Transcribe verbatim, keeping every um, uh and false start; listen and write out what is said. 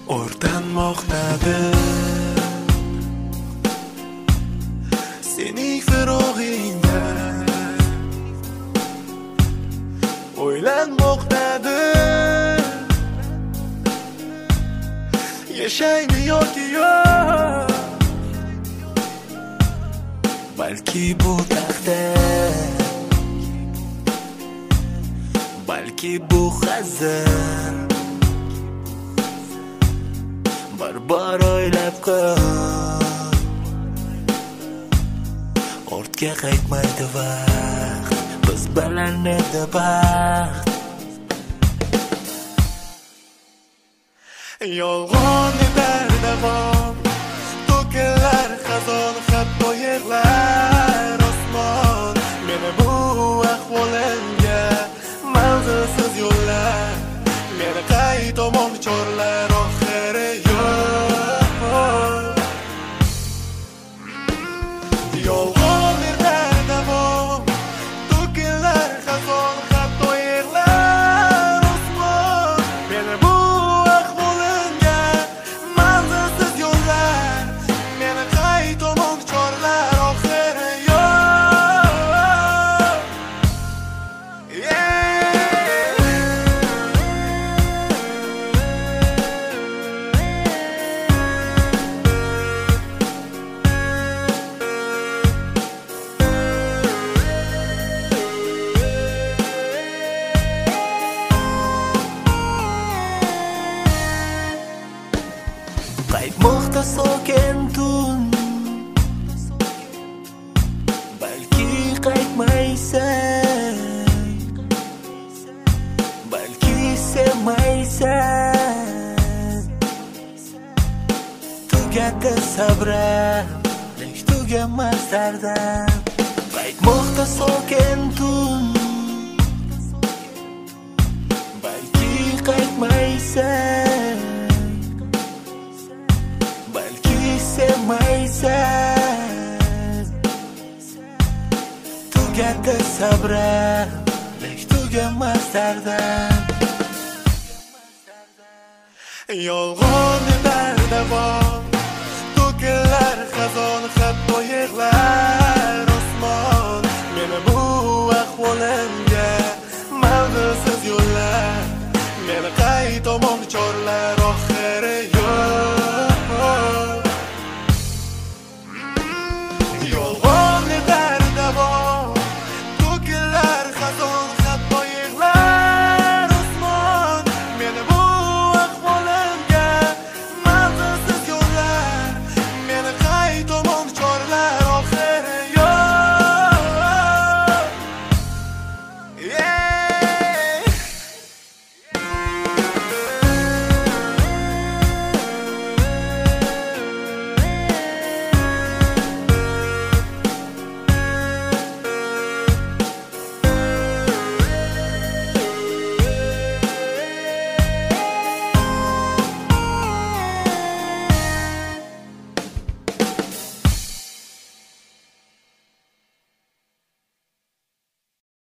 o'rtanmoqdadir sening firog'ingda, o'ylanmoqdadir yashaymi yoki yo'q. Balki bu taqdir, balki bu hazil. Bir bor o'ylab ko'r, ortga qaytmaydi vaqt, biz bilan edi baxt. Yolg'on etar davom, to'kilar xazon, hatto yig'lar osmon. Meni bu ahvolimga manzilsiz yo'llar, meni qay tomon chorlar, oxiri yo'q. Yolg'on etar davom, to'kilar xazon, hatto yig'lar osmon. Meni bu ahvolimga manzilsiz yo'llar, meni qay tomon chorlar, oxiri yo'q. Qaytmoqda sokin tun, balki qaytmaysan, balki sevmaysan. Tugadi sabrim, lek tugamas dardim. Qaytmoqda sokin tun, balki qaytmaysan, balki sevmaysan. Tugadi sabrim, lek tugamas dardim. Yolg'on etar davom, to'kilar xazon, hatto yig'lar osmon. Meni bu ahvolimga manzilsiz yo'llar, meni qay tomon chorlar,